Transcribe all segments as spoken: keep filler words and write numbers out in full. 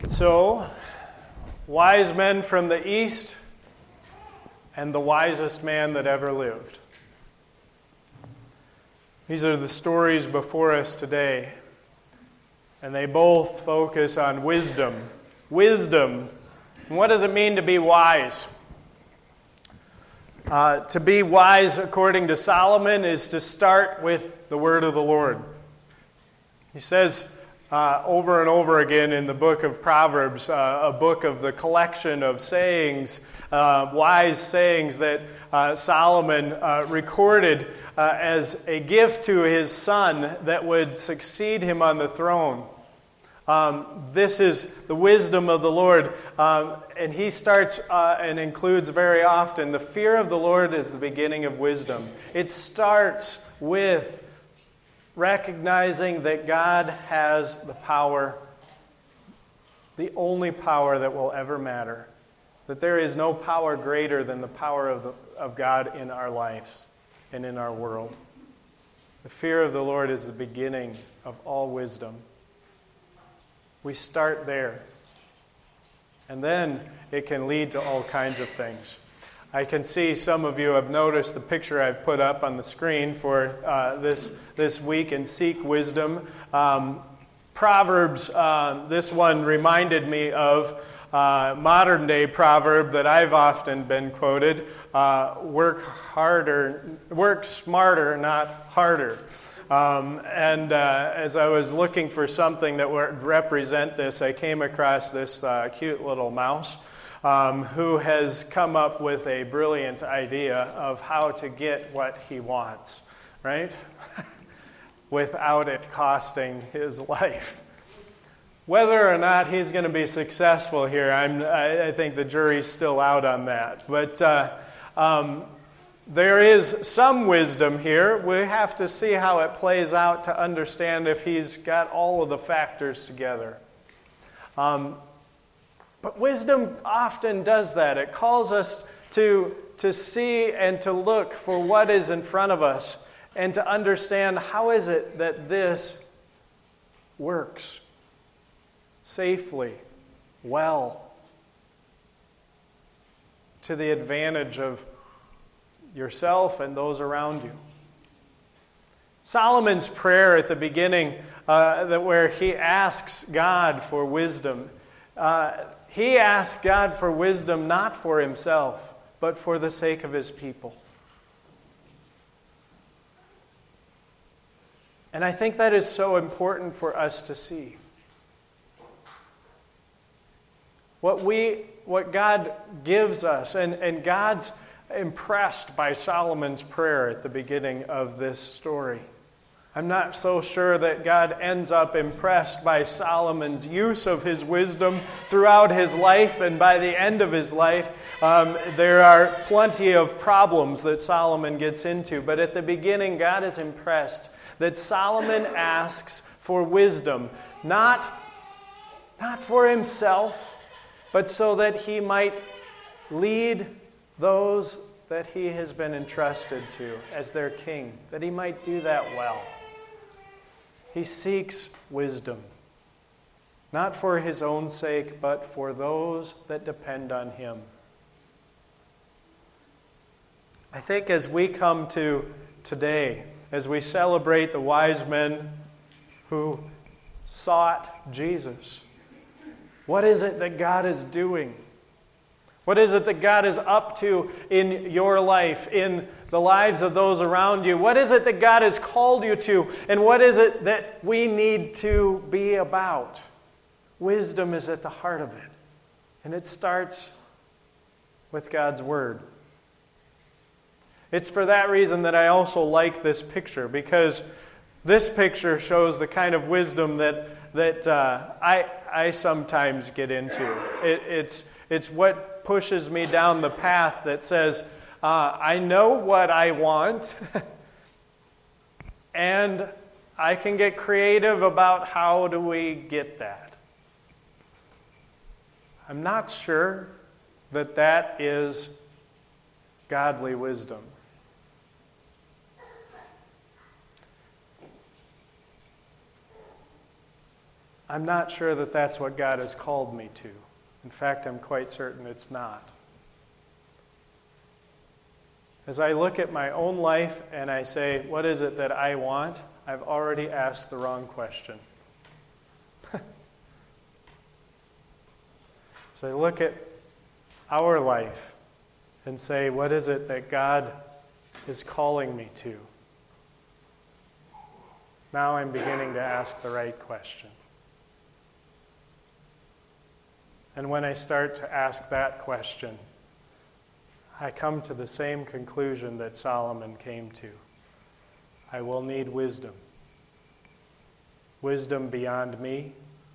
So, wise men from the east and the wisest man that ever lived. These are the stories before us today, and they both focus on wisdom. Wisdom. And what does it mean to be wise? Uh, to be wise, according to Solomon, is to start with the word of the Lord. He says uh, over and over again in the book of Proverbs, uh, a book of the collection of sayings, uh, wise sayings that uh, Solomon uh, recorded uh, as a gift to his son that would succeed him on the throne. Um, this is the wisdom of the Lord, um, and he starts uh, and includes very often, the fear of the Lord is the beginning of wisdom. It starts with recognizing that God has the power, the only power that will ever matter, that there is no power greater than the power of, the, of God in our lives and in our world. The fear of the Lord is the beginning of all wisdom. We start there. And then it can lead to all kinds of things. I can see some of you have noticed the picture I've put up on the screen for uh, this, this week in Seek Wisdom. Um, Proverbs, uh, this one reminded me of a modern day proverb that I've often been quoted, uh, work harder, work smarter, not harder. Um, and uh, as I was looking for something that would represent this, I came across this uh, cute little mouse um, who has come up with a brilliant idea of how to get what he wants, right? Without it costing his life. Whether or not he's going to be successful here, I'm, I, I think the jury's still out on that. But uh, um, there is some wisdom here. We have to see how it plays out to understand if he's got all of the factors together. Um, but wisdom often does that. It calls us to, to see and to look for what is in front of us and to understand how is it that this works safely, well, to the advantage of yourself and those around you. Solomon's prayer at the beginning, uh, that where he asks God for wisdom, uh, he asks God for wisdom not for himself, but for the sake of his people. And I think that is so important for us to see. What we, what God gives us, and, and God's impressed by Solomon's prayer at the beginning of this story. I'm not so sure that God ends up impressed by Solomon's use of his wisdom throughout his life, and by the end of his life, um, there are plenty of problems that Solomon gets into. But at the beginning, God is impressed that Solomon asks for wisdom, not, not for himself, but so that he might lead those that he has been entrusted to as their king, that he might do that well. He seeks wisdom, not for his own sake, but for those that depend on him. I think as we come to today, as we celebrate the wise men who sought Jesus, what is it that God is doing? What is it that God is up to in your life, in the lives of those around you? What is it that God has called you to? And what is it that we need to be about? Wisdom is at the heart of it. And it starts with God's Word. It's for that reason that I also like this picture, because this picture shows the kind of wisdom that, that uh, I, I sometimes get into. It, it's, it's what pushes me down the path that says, uh, I know what I want, and I can get creative about how do we get that. I'm not sure that that is godly wisdom. I'm not sure that that's what God has called me to. In fact, I'm quite certain it's not. As I look at my own life and I say, what is it that I want? I've already asked the wrong question. So I look at our life and say, what is it that God is calling me to? Now I'm beginning to ask the right question. And when I start to ask that question, I come to the same conclusion that Solomon came to. I will need wisdom. Wisdom beyond me.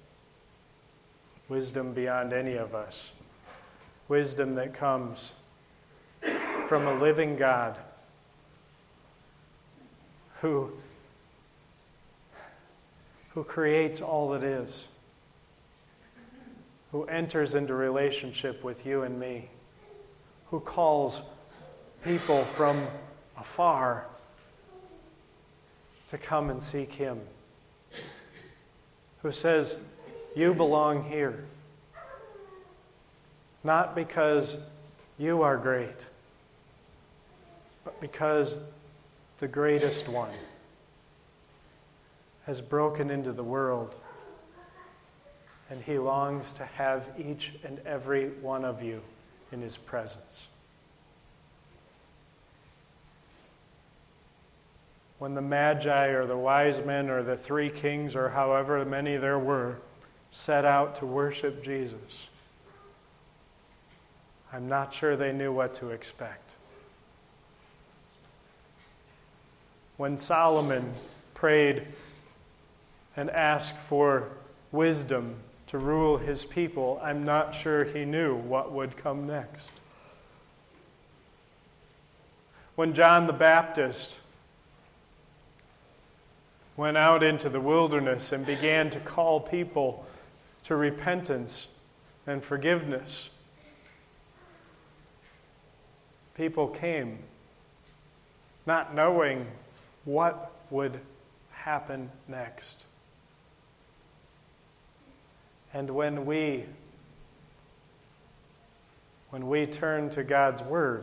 Wisdom beyond any of us. Wisdom that comes from a living God who, who creates all that is, who enters into relationship with you and me, who calls people from afar to come and seek him, who says, you belong here, not because you are great, but because the greatest one has broken into the world, and he longs to have each and every one of you in his presence. When the Magi or the wise men or the three kings or however many there were set out to worship Jesus, I'm not sure they knew what to expect. When Solomon prayed and asked for wisdom to rule his people, I'm not sure he knew what would come next. When John the Baptist went out into the wilderness and began to call people to repentance and forgiveness, people came not knowing what would happen next. And when we, when we turn to God's Word,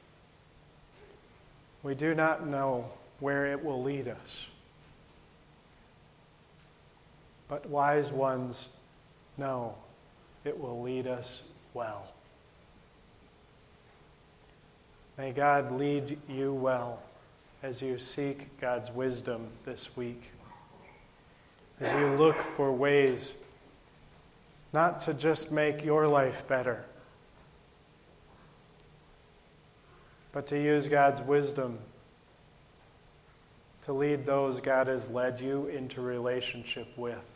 we do not know where it will lead us. But wise ones know it will lead us well. May God lead you well as you seek God's wisdom this week, as you look for ways not to just make your life better, but to use God's wisdom to lead those God has led you into relationship with,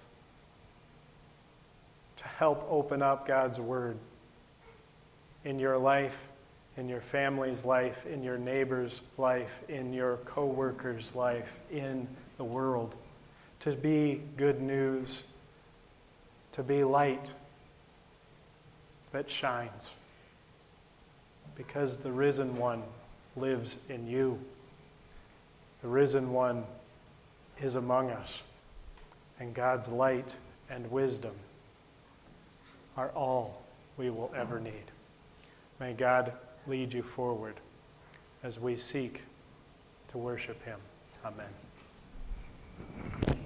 to help open up God's Word in your life, in your family's life, in your neighbor's life, in your co-worker's life, in the world, to be good news, to be light that shines, because the risen one lives in you. The risen one is among us, and God's light and wisdom are all we will ever need. May God lead you forward as we seek to worship him. Amen.